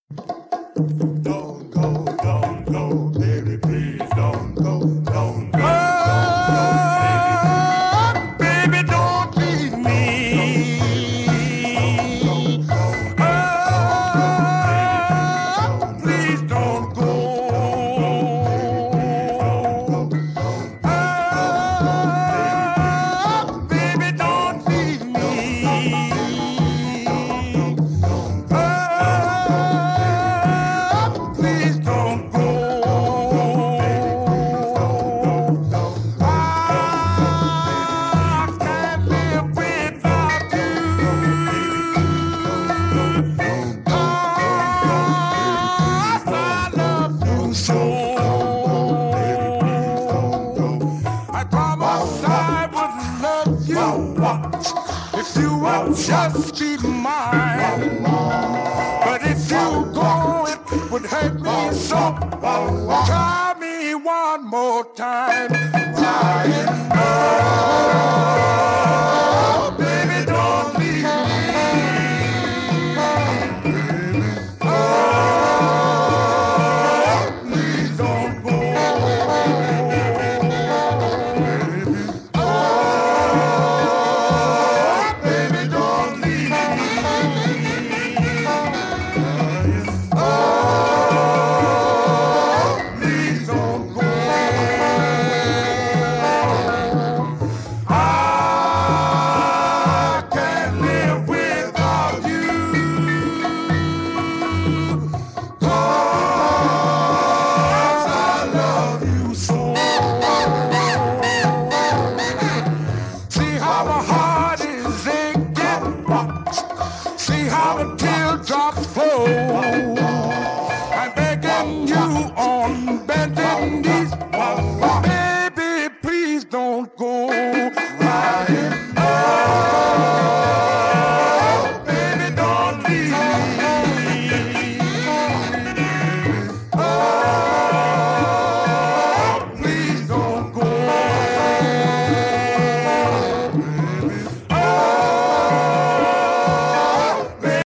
Don't go, baby, please don't go, don't go, baby, don't leave me. Please don't go. Baby, don't leave me. Please don't go. I can't live without you. I love you so. I promised I would love you if you would just be mine. But if you go, it would hurt me so. Try me one more time. Trying, oh, baby, don't leave me. Oh, please don't go. Oh, baby, don't leave me. Oh, please don't go. I can't live without you. 'Cause I love you so. See how my heart is aching. See how the teardrops flow. I'm begging you on bending knees. Baby, please don't go.